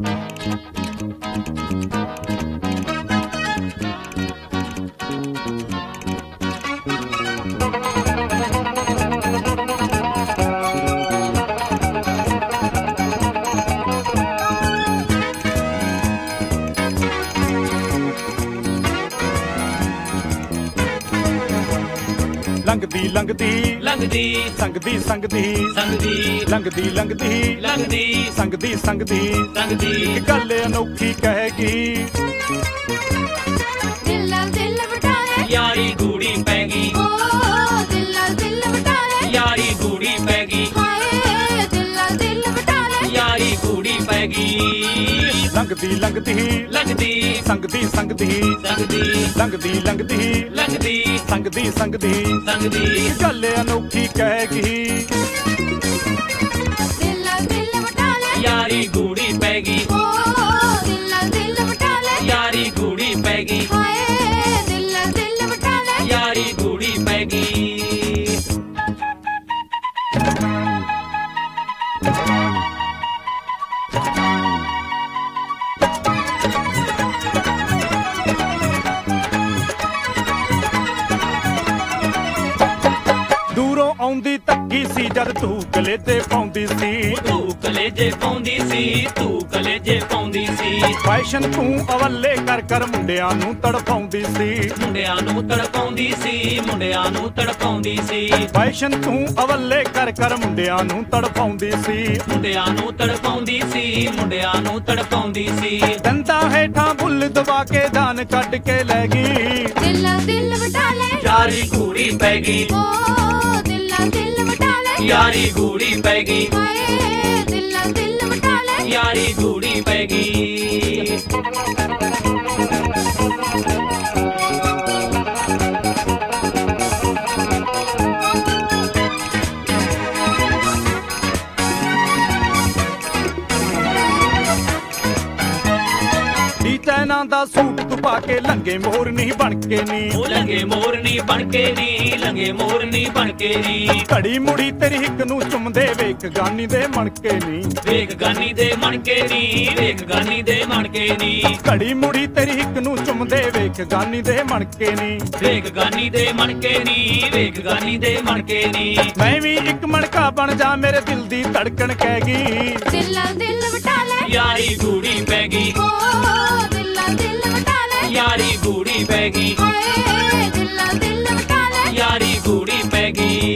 ਲੰਘਦੀ ਲੰਘਦੀ ਲੰਘਦੀ ਸੰਗਦੀ ਸੰਗਦੀ ਸੰਗਦੀ ਲੰਘਦੀ ਲੰਘਦੀ ਲੰਘਦੀ ਸੰਗਦੀ ਸੰਗਦੀ ਸੰਗਦੀ ਇੱਕ ਗੱਲ ਅਨੋਖੀ ਕਹੇਗੀ ਦਿਲ ਨਾਲ ਦਿਲ ਵਟਾਏ ਯਾਰੀ ਗੂੜੀ ਪੈ ਗਈ ਓ ਦਿਲ ਨਾਲ ਦਿਲ ਵਟਾਏ ਯਾਰੀ ਗੂੜੀ ਪੈ ਗਈ ਹਾਏ ਦਿਲ ਨਾਲ ਦਿਲ ਵਟਾਏ ਯਾਰੀ ਗੂੜੀ ਪੈ ਗਈ ਲੰਘਦੀ ਲੰਘਦੀ ਲੰਘਦੀ ਸੰਗਦੀ ਸੰਗਦੀ ਸੰਗਦੀ ਲੰਘਦੀ ਲੰਘਦੀ ਲੰਘਦੀ ਸੰਗਦੀ ਸੰਗਦੀ ਸੰਗਦੀ ਗੱਲ ਅਨੋਖੀ ਕਹੇਗੀ ਦਿਲ ਨਾਲ ਦਿਲ ਵਟਾਏ ਯਾਰੀ ਗੂੜੀ ਪੈ ਗਈ ਓ ਦਿਲ ਨਾਲ ਦਿਲ ਵਟਾਏ ਯਾਰੀ ਗੂੜੀ ਪੈ ਗਈ ਹਾਏ ਦਿਲ ਨਾਲ ਦਿਲ ਵਟਾਏ ਯਾਰੀ ਗੂੜੀ ਪੈ ਗਈ ਦੂਰੋਂ ਆਉਂਦੀ ਤੱਕੀ ਸੀ ਜਦ ਤੂੰ ਕਲੇਜੇ ਪਾਉਂਦੀ ਸੀ ਤੂੰ ਕਲੇਜੇ ਪਾਉਂਦੀ ਸੀ ਤੂੰ ਕਲੇਜੇ ਪਾਉਂਦੀ ਸੀ ਫੈਸ਼ਨ ਤੂੰ ਅਵੱਲੇ ਕਰ ਕਰ ਮੁੰਡਿਆਂ ਨੂੰ ਤੜਪਾਉਂਦੀ ਸੀ ਮੁੰਡਿਆਂ ਨੂੰ ਤੜਪਾਉਂਦੀ ਸੀ ਮੁੰਡਿਆਂ ਨੂੰ ਤੜਪਾਉਂਦੀ ਸੀ ਫੈਸ਼ਨ ਤੂੰ ਅਵੱਲੇ ਕਰ ਕਰ ਮੁੰਡਿਆਂ ਨੂੰ ਤੜਪਾਉਂਦੀ ਸੀ ਮੁੰਡਿਆਂ ਨੂੰ ਤੜਪਾਉਂਦੀ ਸੀ ਮੁੰਡਿਆਂ ਨੂੰ ਤੜਪਾਉਂਦੀ ਸੀ ਦੰਦਾਂ ਹੇਠਾਂ ਬੁੱਲ ਦਬਾ ਕੇ ਦਾਨ ਕੱਢ ਕੇ ਲੈ ਗਈ ਦਿਲ ਨਾਲ ਦਿਲ ਵਟਾਏ ਯਾਰੀ ਗੂੜੀ ਪੈ ਗਈ ਓ ਦਿਲ ਨਾਲ ਦਿਲ ਵਟਾਏ ਯਾਰੀ ਗੂੜੀ ਪੈ ਗਈ ਹਾਏ ਦਿਲ ਨਾਲ ਦਿਲ ਵਟਾਏ ਯਾਰੀ ਗੂੜੀ ਪੈ ਗਈ ਚੈਨਾਂ ਦਾ ਸੂਟ ਤੂੰ ਪਾ ਕੇ ਲੰਗੇ ਮੋਰਨੀ ਬਣ ਕੇ ਨੀ ਉਹ ਲੰਗੇ ਮੋਰਨੀ ਬਣ ਕੇ ਨੀ ਲੰਗੇ ਮੋਰਨੀ ਬਣ ਕੇ ਨੀ ਘੜੀ ਮੁੜੀ ਤੇਰੀ ਹਿੱਕ ਨੂੰ ਚੁੰਮਦੇ ਵੇਖ ਗਾਨੀ ਦੇ ਮਣ ਕੇ ਨੀ ਵੇਖ ਗਾਨੀ ਦੇ ਮਣ ਕੇ ਨੀ ਵੇਖ ਗਾਨੀ ਦੇ ਮਣ ਕੇ ਨੀ ਘੜੀ ਮੁੜੀ ਤੇਰੀ ਹਿੱਕ ਨੂੰ ਚੁੰਮਦੇ ਵੇਖ ਗਾਨੀ ਦੇ ਮਣ ਕੇ ਨੀ ਵੇਖ ਗਾਨੀ ਦੇ ਮਣ ਕੇ ਨੀ ਵੇਖ ਗਾਨੀ ਦੇ ਮਣ ਕੇ ਨੀ ਮੈਂ ਵੀ ਇੱਕ ਮਣਕਾ ਬਣ ਜਾ ਮੇਰੇ ਦਿਲ ਦੀ ਧੜਕਣ ਕਹਿ ਗਈ ਦਿਲ ਨਾਲ ਦਿਲ ਵਟਾਏ ਯਾਰੀ ਗੂੜੀ ਪੈ ਗਈ ਓ ਦਿਲ ਨਾਲ ਦਿਲ ਵਟਾਏ ਯਾਰੀ ਗੂੜੀ ਪੈ ਗਈ ਹਾਏ ਦਿਲ ਨਾਲ ਦਿਲ ਵਟਾਏ ਯਾਰੀ ਗੂੜੀ ਪੈ ਗਈ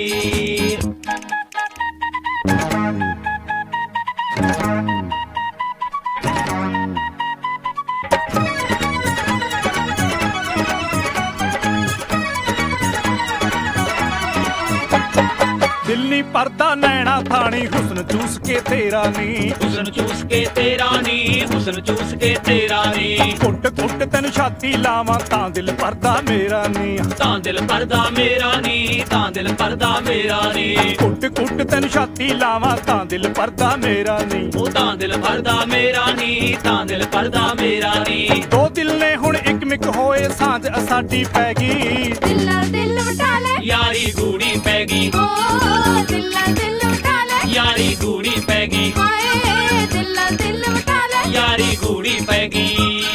ਦਿਲ ਨੀ ਪਰਦਾ ਨੈਣਾ ਥਾਣੀ ਹੁਸਨ ਚੂਸ ਕੇ ਤੇਰਾ ਨੀ ਹੁਸਨ ਚੂਸ ਕੇ ਤੇਰਾ ਨੀ ਹੁਸਨ ਚੂਸ ਕੇ ਤੇਰਾ ਨੀ ਘੁੱਟ ਘੁੱਟ ਤੈਨੂੰ ਛਾਤੀ ਲਾਵਾਂ ਤਾਂ ਦਿਲ ਪਰਦਾ ਮੇਰਾ ਨੀ ਤਾਂ ਦਿਲ ਪਰਦਾ ਮੇਰਾ ਨੀ ਤਾਂ ਦਿਲ ਪਰਦਾ ਮੇਰਾ ਨੀ ਘੁੱਟ ਘੁੱਟ ਤੈਨੂੰ ਛਾਤੀ ਲਾਵਾਂ ਤਾਂ ਦਿਲ ਪਰਦਾ ਮੇਰਾ ਨੀ ਉਹ ਤਾਂ ਦਿਲ ਪਰਦਾ ਮੇਰਾ ਨੀ ਤਾਂ ਦਿਲ ਪਰਦਾ ਮੇਰਾ ਨੀ ਦੋ ਦਿਲ ਨੇ ਹੁਣ ਇੱਕ ਮਿਕ ਹੋਏ ਸਾਂਝ ਸਾਡੀ ਪੈ ਗਈ ਦਿਲ ਨਾਲ ਦਿਲ ਵਟਾਏ ਯਾਰੀ ਗੂੜੀ ਪੈ ਗਈ ਓ ਦਿਲ ਨਾਲ ਦਿਲ ਵਟਾਏ ਯਾਰੀ ਗੂੜੀ ਪੈ ਗਈ ਹਾਏ ਦਿਲ ਨਾਲ ਦਿਲ ਵਟਾਏ ਯਾਰੀ ਗੂੜੀ ਪੈ ਗਈ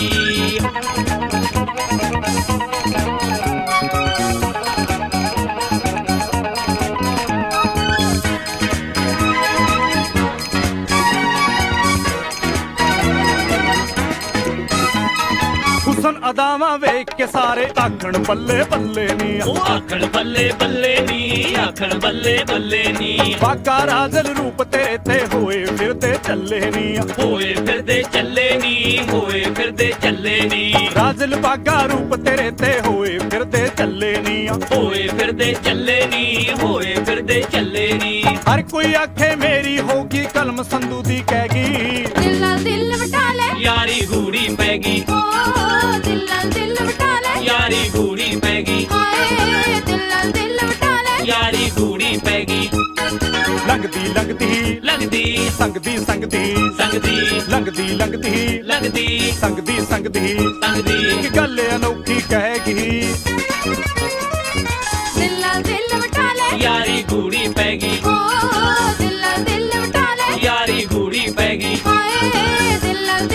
ਹੁਸਨ ਅਦਾਵਾਂ ਵੇਖ ਕੇ ਸਾਰੇ ਆਖਣ ਬੱਲੇ ਬੱਲੇ ਨੀ ਉਹ ਆਖਣ ਬੱਲੇ ਬੱਲੇ ਨੀ ਆਖਣ ਬੱਲੇ ਬੱਲੇ ਨੀ ਬਾਗਾ ਰਾਜਲ ਰੂਪ ਤੇਰੇ ਤੇ ਹੋਏ ਫਿਰਦੇ ਚੱਲੇ ਨੀ ਹੋਏ ਫਿਰਦੇ ਚੱਲੇ ਨੀ ਹੋਏ ਫਿਰਦੇ ਚੱਲੇ ਨੀ ਰਾਜਲ ਬਾਗਾ ਰੂਪ ਤੇਰੇ ਤੇ ਹੋਏ ਫਿਰਦੇ ਚੱਲੇ ਨੀ ਹੋਏ ਫਿਰਦੇ ਚੱਲੇ ਨੀ ਹੋਏ ਫਿਰਦੇ ਚੱਲੇ ਨੀ ਹਰ ਕੋਈ ਆਖੇ ਮੇਰੀ ਹੋਗੀ ਕਲਮ ਸੰਧੂ ਦੀ ਕਹਿ ਗਈ ਦਿਲ ਨਾਲ ਦਿਲ ਵਟਾਏ ਯਾਰੀ ਗੂੜੀ ਪੈ ਗਈ ਓ ਦਿਲ ਨਾਲ ਦਿਲ ਵਟਾਏ ਯਾਰੀ ਗੂੜੀ ਪੈ ਗਈ ਹਾਏ ਦਿਲ ਨਾਲ ਦਿਲ ਵਟਾਏ ਯਾਰੀ ਗੂੜੀ ਪੈ ਗਈ ਲੰਘਦੀ ਲੰਘਦੀ ਲੰਘਦੀ ਸੰਗਦੀ ਸੰਗਦੀ ਸੰਗਦੀ ਲੰਘਦੀ ਲੰਘਦੀ ਲੰਘਦੀ ਸੰਗਦੀ ਸੰਗਦੀ ਸੰਗਦੀ ਇੱਕ ਗੱਲ ਅਨੋਖੀ ਕਹੇਗੀ ਦਿਲ ਨਾਲ ਦਿਲ ਵਟਾਏ ਯਾਰੀ ਗੂੜੀ ਪੈ ਗਈ ਓ ਦਿਲ ਨਾਲ ਦਿਲ ਵਟਾਏ ਯਾਰੀ ਗੂੜੀ ਪੈ ਗਈ ਹਾਏ ਦਿਲ ਨਾਲ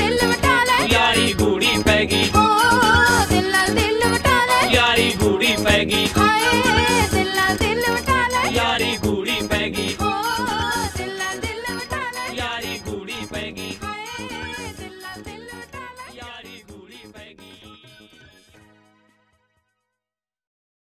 ਲੈ ਗਈ ਹਾਏ ਦਿਲ ਨਾਲ ਦਿਲ ਵਟਾ